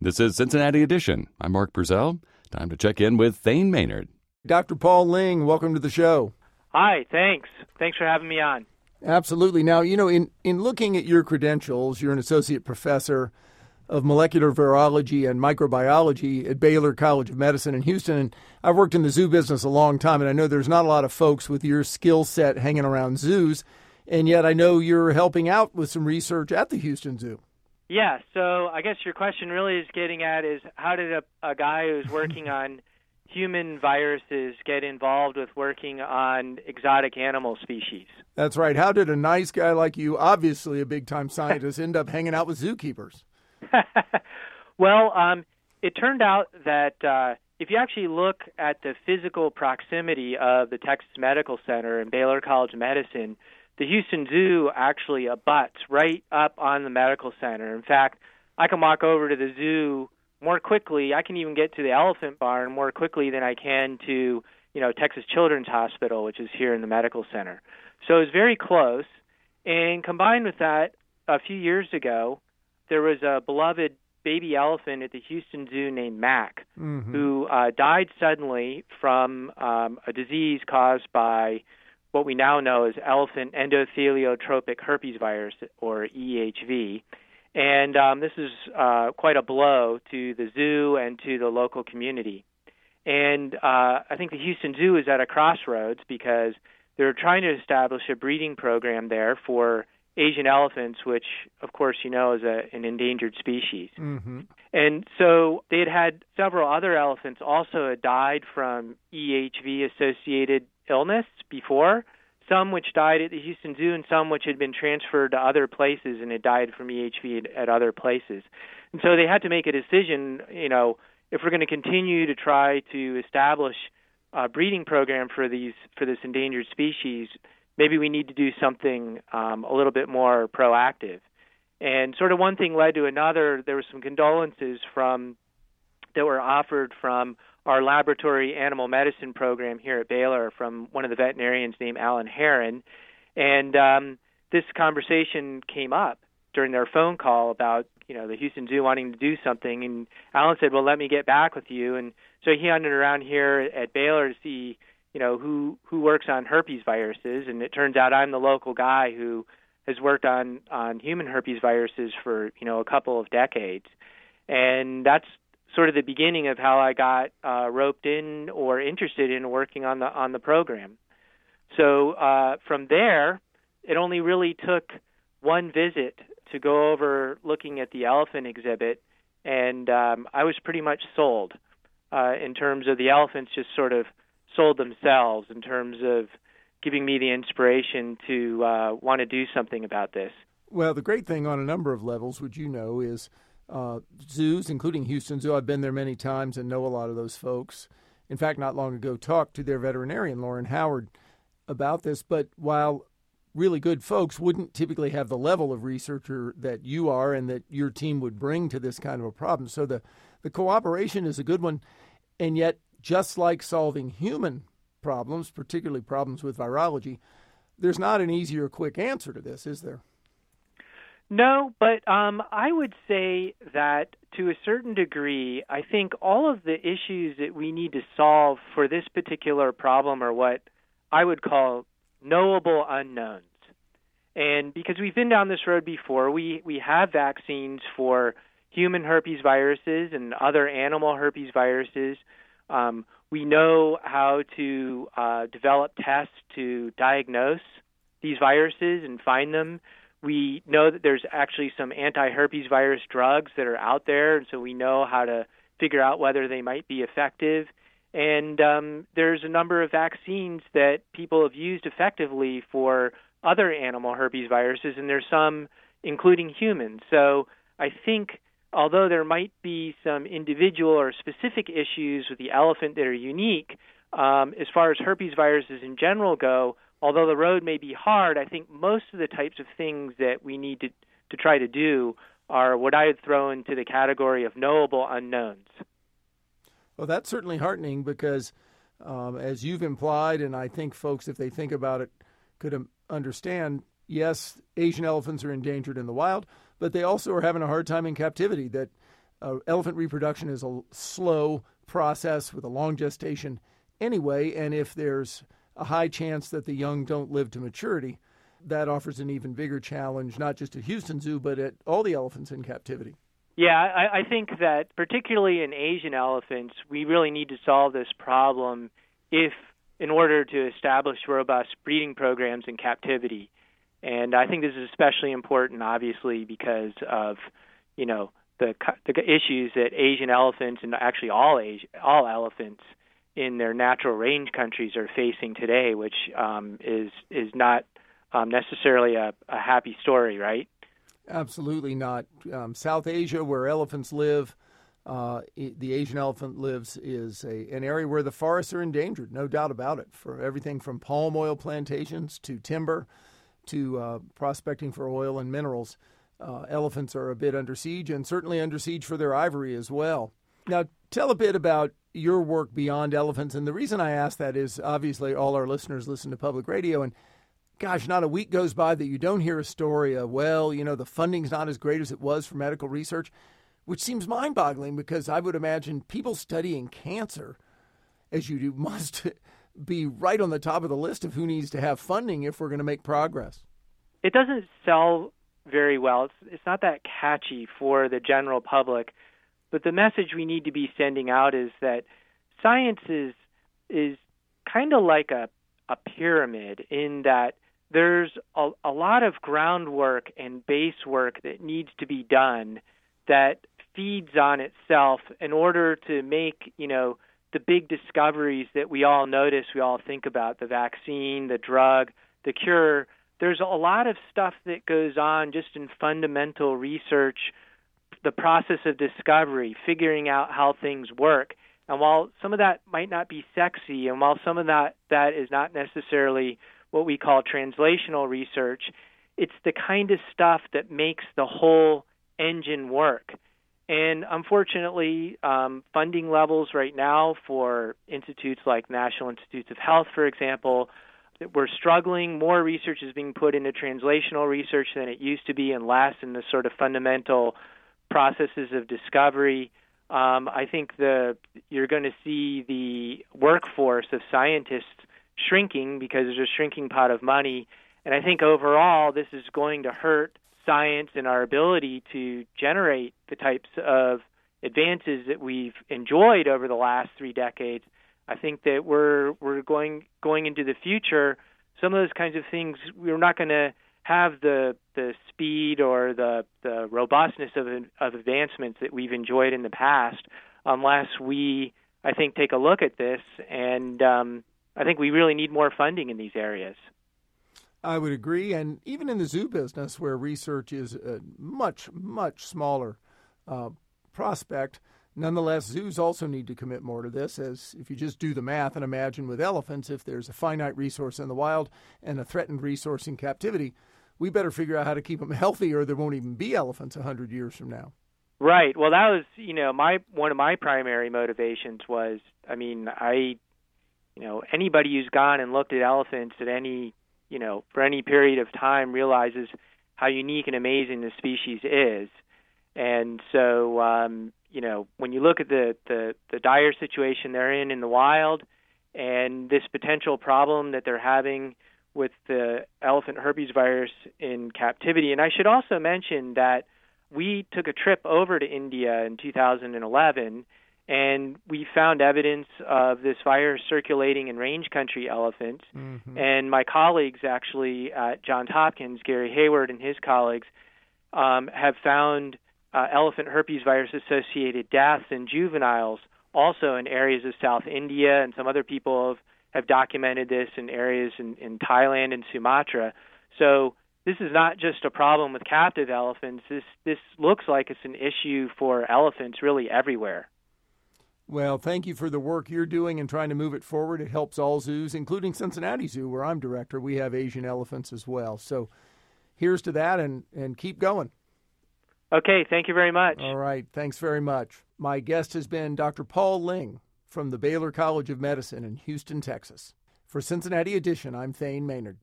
This is Cincinnati Edition. I'm Mark Purcell. Time to check in with Thane Maynard. Dr. Paul Ling, welcome to the show. Hi, thanks. Thanks for having me on. Absolutely. Now, in looking at your credentials, you're an associate professor of molecular virology and microbiology at Baylor College of Medicine in Houston. And I've worked in the zoo business a long time, and I know there's not a lot of folks with your skill set hanging around zoos. And yet I know you're helping out with some research at the Houston Zoo. Yeah, so I guess your question really is getting at is how did a guy who's working on human viruses get involved with working on exotic animal species? That's right. How did a nice guy like you, obviously a big-time scientist, end up hanging out with zookeepers? Well, it turned out that if you actually look at the physical proximity of the Texas Medical Center and Baylor College of Medicine, the Houston Zoo actually abuts right up on the medical center. In fact, I can walk over to the zoo more quickly. I can even get to the elephant barn more quickly than I can to, Texas Children's Hospital, which is here in the medical center. So it's very close. And combined with that, a few years ago, there was a beloved baby elephant at the Houston Zoo named Mac, who died suddenly from a disease caused by what we now know as elephant endotheliotropic herpes virus, or EHV. And this is quite a blow to the zoo and to the local community. And I think the Houston Zoo is at a crossroads because they're trying to establish a breeding program there for Asian elephants, which, of course, is an endangered species. And so they had several other elephants also had died from EHV-associated illness before, some which died at the Houston Zoo and some which had been transferred to other places and had died from EHV at other places. And so they had to make a decision, if we're going to continue to try to establish a breeding program for this endangered species, maybe we need to do something a little bit more proactive. And sort of one thing led to another. There were some condolences that were offered from our laboratory animal medicine program here at Baylor from one of the veterinarians named Alan Heron. And this conversation came up during their phone call about, the Houston Zoo wanting to do something. And Alan said, well, let me get back with you. And so he hunted around here at Baylor to see, who works on herpes viruses. And it turns out I'm the local guy who has worked on human herpes viruses for, a couple of decades. And that's sort of the beginning of how I got roped in or interested in working on the program. So from there, it only really took one visit to go over looking at the elephant exhibit, and I was pretty much sold in terms of the elephants just sort of sold themselves in terms of giving me the inspiration to want to do something about this. Well, the great thing on a number of levels, which is zoos, including Houston Zoo. I've been there many times and know a lot of those folks. In fact, not long ago, talked to their veterinarian, Lauren Howard, about this. But while really good folks wouldn't typically have the level of researcher that you are and that your team would bring to this kind of a problem. So the cooperation is a good one. And yet, just like solving human problems, particularly problems with virology, there's not an easy or quick answer to this, is there? No, but I would say that to a certain degree, I think all of the issues that we need to solve for this particular problem are what I would call knowable unknowns. And because we've been down this road before, we have vaccines for human herpes viruses and other animal herpes viruses. We know how to develop tests to diagnose these viruses and find them. We know that there's actually some anti-herpes virus drugs that are out there, and so we know how to figure out whether they might be effective. And there's a number of vaccines that people have used effectively for other animal herpes viruses, and there's some including humans. So I think although there might be some individual or specific issues with the elephant that are unique, as far as herpes viruses in general go, although the road may be hard, I think most of the types of things that we need to try to do are what I would throw into the category of knowable unknowns. Well, that's certainly heartening because, as you've implied, and I think folks, if they think about it, could understand, yes, Asian elephants are endangered in the wild, but they also are having a hard time in captivity, that Elephant reproduction is a slow process with a long gestation anyway, and if there's a high chance that the young don't live to maturity, that offers an even bigger challenge, not just at Houston Zoo, but at all the elephants in captivity. Yeah, I think that particularly in Asian elephants, we really need to solve this problem in order to establish robust breeding programs in captivity. And I think this is especially important, obviously, because of, the issues that Asian elephants and actually all elephants in their natural range countries are facing today, which is not necessarily a happy story, right? Absolutely not. South Asia, where elephants live, the Asian elephant lives, is an area where the forests are endangered, no doubt about it, for everything from palm oil plantations to timber to prospecting for oil and minerals. Elephants are a bit under siege, and certainly under siege for their ivory as well. Now, tell a bit about your work beyond elephants, and the reason I ask that is obviously all our listeners listen to public radio, and gosh, not a week goes by that you don't hear a story of, the funding's not as great as it was for medical research, which seems mind-boggling because I would imagine people studying cancer, as you do, must be right on the top of the list of who needs to have funding if we're going to make progress. It doesn't sell very well. It's not that catchy for the general public, but the message we need to be sending out is that science is kind of like a pyramid in that there's a lot of groundwork and base work that needs to be done that feeds on itself in order to make, the big discoveries that we all notice, we all think about, the vaccine, the drug, the cure. There's a lot of stuff that goes on just in fundamental research, the process of discovery, figuring out how things work. And while some of that might not be sexy, and while some of that is not necessarily what we call translational research, it's the kind of stuff that makes the whole engine work. And unfortunately, funding levels right now for institutes like National Institutes of Health, for example, we're struggling. More research is being put into translational research than it used to be, and less in the sort of fundamental processes of discovery. I think you're going to see the workforce of scientists shrinking because there's a shrinking pot of money. And I think overall this is going to hurt science and our ability to generate the types of advances that we've enjoyed over the last 3 decades. I think that we're going into the future, some of those kinds of things, we're not going to have the speed or the robustness of advancements that we've enjoyed in the past unless we, I think, take a look at this. And I think we really need more funding in these areas. I would agree. And even in the zoo business, where research is a much, much smaller prospect, nonetheless, zoos also need to commit more to this, as if you just do the math and imagine with elephants, if there's a finite resource in the wild and a threatened resource in captivity, we better figure out how to keep them healthy or there won't even be elephants 100 years from now. Right. Well, that was, one of my primary motivations was, anybody who's gone and looked at elephants at any, for any period of time realizes how unique and amazing the species is. And so, when you look at the dire situation they're in the wild and this potential problem that they're having with the elephant herpes virus in captivity, and I should also mention that we took a trip over to India in 2011, and we found evidence of this virus circulating in range country elephants. Mm-hmm. And my colleagues actually at Johns Hopkins, Gary Hayward and his colleagues, have found elephant herpes virus-associated deaths in juveniles also in areas of South India, and some other people have documented this in areas in Thailand and Sumatra. So this is not just a problem with captive elephants. This looks like it's an issue for elephants really everywhere. Well, thank you for the work you're doing and trying to move it forward. It helps all zoos, including Cincinnati Zoo, where I'm director. We have Asian elephants as well. So here's to that, and keep going. Okay, thank you very much. All right, thanks very much. My guest has been Dr. Paul Ling from the Baylor College of Medicine in Houston, Texas. For Cincinnati Edition, I'm Thane Maynard.